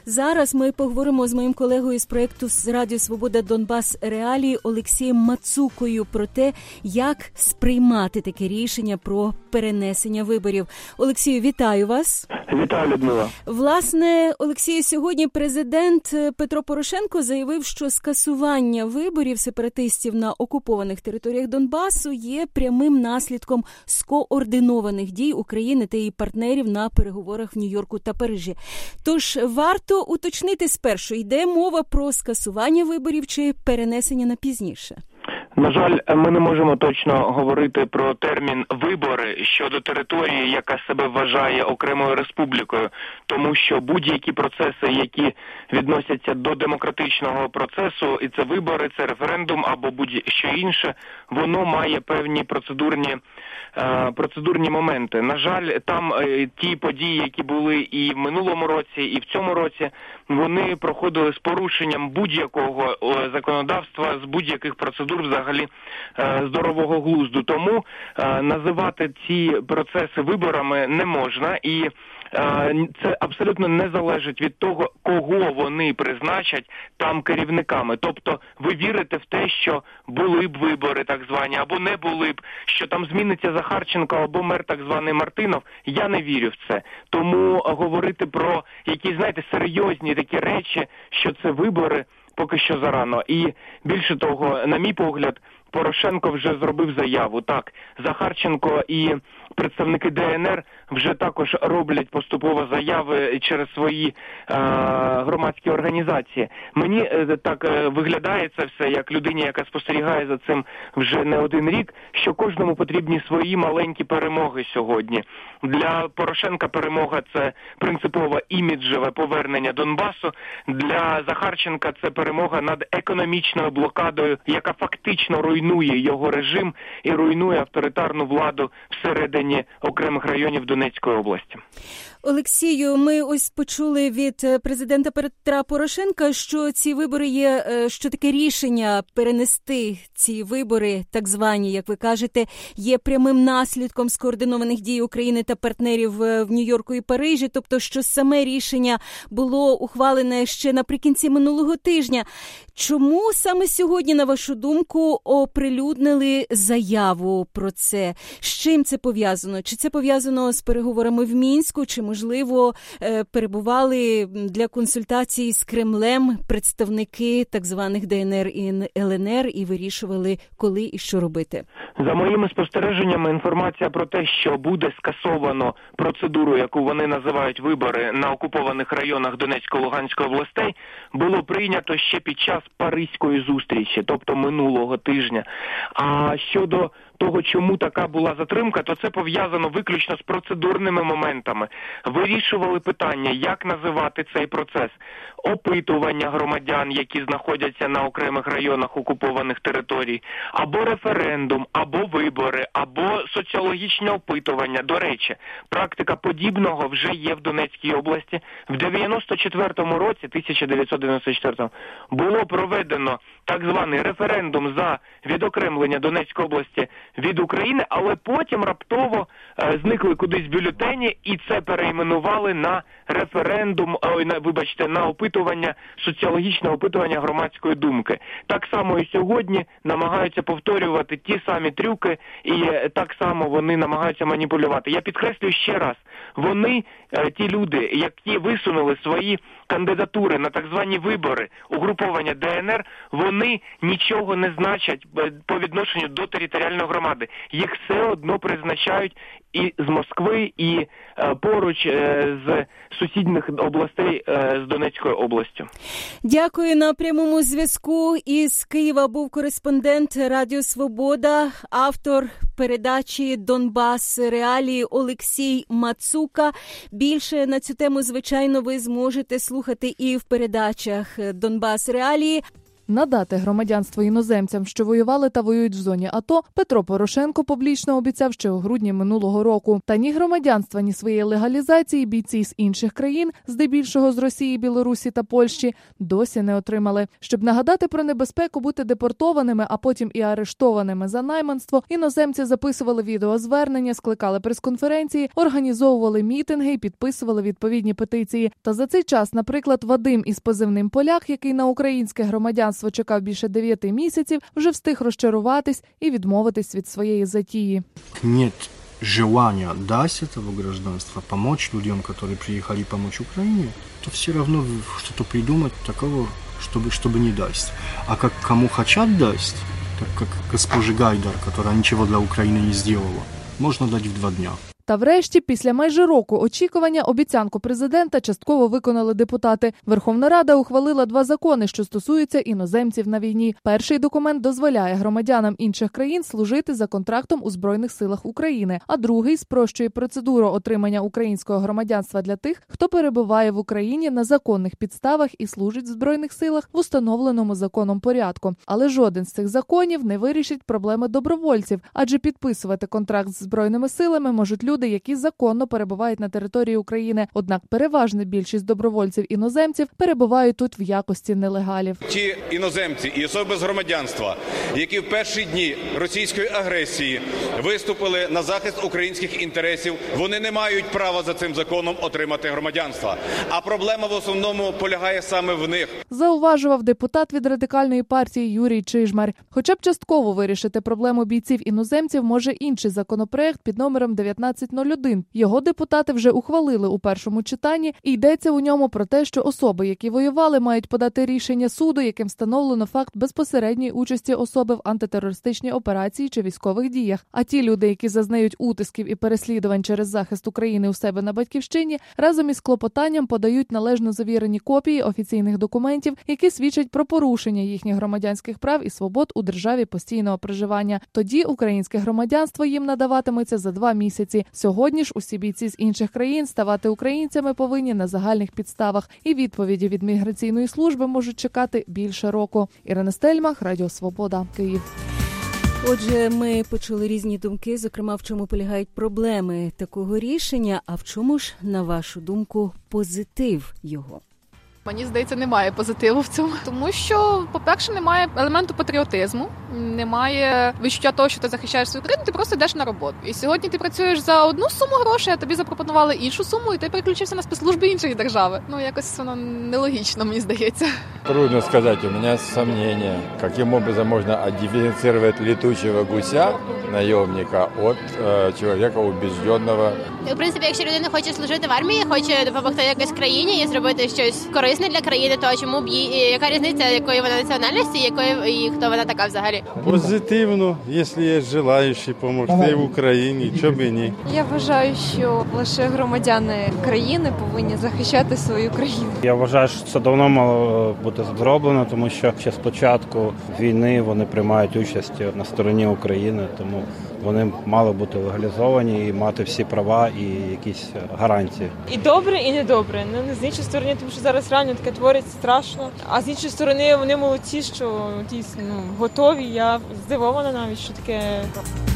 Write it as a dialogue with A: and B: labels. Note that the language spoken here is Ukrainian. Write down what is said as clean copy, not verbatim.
A: Зараз ми поговоримо з моїм колегою з проєкту з Радіо Свобода Донбас Реалії Олексієм Мацукою про те, як сприймати таке рішення про перенесення виборів. Олексію, вітаю вас.
B: Вітаю, Людмила.
A: Власне, Олексію, сьогодні президент Петро Порошенко заявив, що скасування виборів сепаратистів на окупованих територіях Донбасу є прямим наслідком скоординованих дій України та її партнерів на переговорах в Нью-Йорку та Парижі. Тож варто уточнити спершу, йде мова про скасування виборів чи перенесення на пізніше?
B: На жаль, ми не можемо точно говорити про термін «вибори» щодо території, яка себе вважає окремою республікою, тому що будь-які процеси, які відносяться до демократичного процесу, і це вибори, це референдум або будь-що інше, воно має певні процедурні моменти. На жаль, там ті події, які були і в минулому році, і в цьому році, вони проходили з порушенням будь-якого законодавства, з будь-яких процедур взагалі здорового глузду. Тому називати ці процеси виборами не можна, і це абсолютно не залежить від того, кого вони призначать там керівниками. Тобто ви вірите в те, що були б вибори так звані, або не були б, що там зміниться Захарченко або мер так званий Мартинов. Я не вірю в це. Тому говорити про якісь, знаєте, серйозні такі речі, що це вибори, поки що зарано. І більше того, на мій погляд, Порошенко вже зробив заяву. Так, Захарченко і представники ДНР вже також роблять поступово заяви через свої громадські організації. Мені так виглядає це все, як людині, яка спостерігає за цим вже не один рік, що кожному потрібні свої маленькі перемоги сьогодні. Для Порошенка перемога – це принципове іміджеве повернення Донбасу. Для Захарченка це перемога над економічною блокадою, яка фактично руйнує його режим і руйнує авторитарну владу всередині окремих районів Донецької області.
A: Олексію, ми ось почули від президента Петра Порошенка, що ці вибори є, що таке рішення перенести ці вибори, так звані, як ви кажете, є прямим наслідком скоординованих дій України та партнерів в Нью-Йорку і Парижі, тобто, що саме рішення було ухвалене ще наприкінці минулого тижня. Чому саме сьогодні, на вашу думку, оприлюднили заяву про це? З чим це пов'язано? Чи це пов'язано з переговорами в Мінську, чи, можливо, перебували для консультацій з Кремлем представники так званих ДНР і ЛНР і вирішували, коли і що робити?
B: За моїми спостереженнями, інформація про те, що буде скасовано процедуру, яку вони називають вибори на окупованих районах Донецької, Луганської областей, було прийнято ще під час Паризької зустрічі, тобто минулого тижня. А щодо того, чому така була затримка, то це пов'язано виключно з процедурними моментами. Вирішували питання, як називати цей процес. Опитування громадян, які знаходяться на окремих районах окупованих територій, або референдум, або вибори, або соціологічне опитування. До речі, практика подібного вже є в Донецькій області. В 1994 році, 1994, було проведено так званий референдум за відокремлення Донецької області від України, але потім раптово зникли кудись бюлетені і це перейменували на референдум, на опитування, соціологічне опитування громадської думки. Так само і сьогодні намагаються повторювати ті самі трюки і так само вони намагаються маніпулювати. Я підкреслюю ще раз, вони, ті люди, які висунули свої кандидатури на так звані вибори угруповання ДНР, вони нічого не значать по відношенню до територіальної громади. Їх все одно призначають і з Москви, і поруч з сусідніх областей з Донецькою областю.
A: Дякую. На прямому зв'язку із Києва був кореспондент Радіо Свобода, автор передачі «Донбас Реалії» Олексій Мацука. Більше на цю тему, звичайно, ви зможете слухати і в передачах «Донбас Реалії».
C: Надати громадянство іноземцям, що воювали та воюють в зоні АТО, Петро Порошенко публічно обіцяв ще у грудні минулого року. Та ні громадянства, ні своєї легалізації бійці з інших країн, здебільшого з Росії, Білорусі та Польщі, досі не отримали. Щоб нагадати про небезпеку бути депортованими, а потім і арештованими за найманство, іноземці записували відеозвернення, скликали прес-конференції, організовували мітинги і підписували відповідні петиції. Та за цей час, наприклад, Вадим із позивним «Поляк», який на українське громадянство чекав більше 9 місяців, вже встиг розчаруватись і відмовитись від своєї затії.
D: Нет желания дать этого гражданства, помочь людям, которые приехали помочь Украине, то все равно что-то придумать такого, чтобы не дать. А как кому хотят дать, так как госпоже Гайдар, которая ничего для Украины не сделала, можно дать в 2 дня.
C: Та врешті, після майже року очікування, обіцянку президента частково виконали депутати. Верховна Рада ухвалила 2 закони, що стосуються іноземців на війні. Перший документ дозволяє громадянам інших країн служити за контрактом у Збройних силах України, а другий спрощує процедуру отримання українського громадянства для тих, хто перебуває в Україні на законних підставах і служить в Збройних силах в установленому законом порядку. Але жоден з цих законів не вирішить проблеми добровольців, адже підписувати контракт з Збройними силами можуть люди, які законно перебувають на території України. Однак переважна більшість добровольців-іноземців перебувають тут в якості нелегалів.
E: Ті іноземці і особи з громадянства, які в перші дні російської агресії виступили на захист українських інтересів, вони не мають права за цим законом отримати громадянство. А проблема в основному полягає саме в них.
C: Зауважував депутат від Радикальної партії Юрій Чижмарь. Хоча б частково вирішити проблему бійців-іноземців може інший законопроект під номером 1901. Його депутати вже ухвалили у першому читанні, і йдеться у ньому про те, що особи, які воювали, мають подати рішення суду, яким встановлено факт безпосередньої участі особи в антитерористичній операції чи військових діях. А ті люди, які зазнають утисків і переслідувань через захист України у себе на батьківщині, разом із клопотанням подають належно завірені копії офіційних документів, які свідчать про порушення їхніх громадянських прав і свобод у державі постійного проживання. Тоді українське громадянство їм надаватиметься за 2 місяці. Сьогодні ж усі бійці з інших країн ставати українцями повинні на загальних підставах. І відповіді від міграційної служби можуть чекати більше року. Ірина Стельмах, Радіо Свобода, Київ.
A: Отже, ми почули різні думки, зокрема, в чому полягають проблеми такого рішення, а в чому ж, на вашу думку, позитив його?
F: Мені здається, немає позитиву в цьому, тому що, по-перше, немає елементу патріотизму, немає відчуття того, що ти захищаєш свою країну, ти просто йдеш на роботу. І сьогодні ти працюєш за одну суму грошей, а тобі запропонували іншу суму, і ти переключився на спецслужби іншої держави. Якось воно нелогічно, мені здається.
G: Трудно сказати, у мене сумнення, яким образом можна віддиференцировать летучого гуся, наємника, від чоловіка убежденого.
H: В принципі, якщо людина хоче служити в армії, хоче допомогти якоїсь країні і зробити щось корисне для країни, то чому б їй, яка різниця, якої вона національності, якої і хто вона така взагалі?
I: Позитивно, якщо є бажаючі допомогти в Україні, чому б і ні.
J: Я вважаю, що лише громадяни країни повинні захищати свою країну.
K: Я вважаю, що це давно мало бути зроблено, тому що ще з початку війни вони приймають участь на стороні України, тому вони мали бути легалізовані і мати всі права і якісь гарантії.
J: І добре, і недобре. З іншої сторони, тому що зараз реально таке твориться страшно. А з іншої сторони, вони молодці, що дійсно готові. Я здивована навіть, що таке.